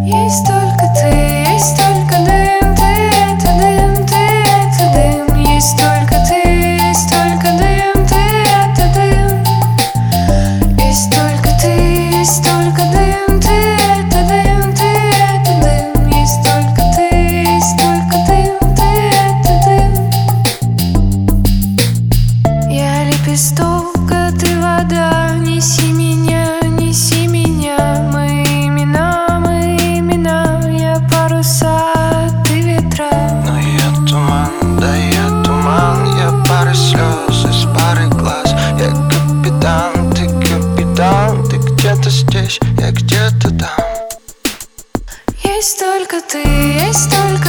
Есть только ты, есть только дым, ты это дым, ты это дым. Есть только ты, есть только дым, ты это дым. Есть только ты, есть только дым, ты это дым, ты это дым. Есть только ты, есть только дым, ты это дым. Я лепесток, а ты вода, неси меня, неси меня. Но я туман, да я туман. Я пара слез из пары глаз. Я капитан, ты где-то здесь, я где-то там. Есть только ты, есть только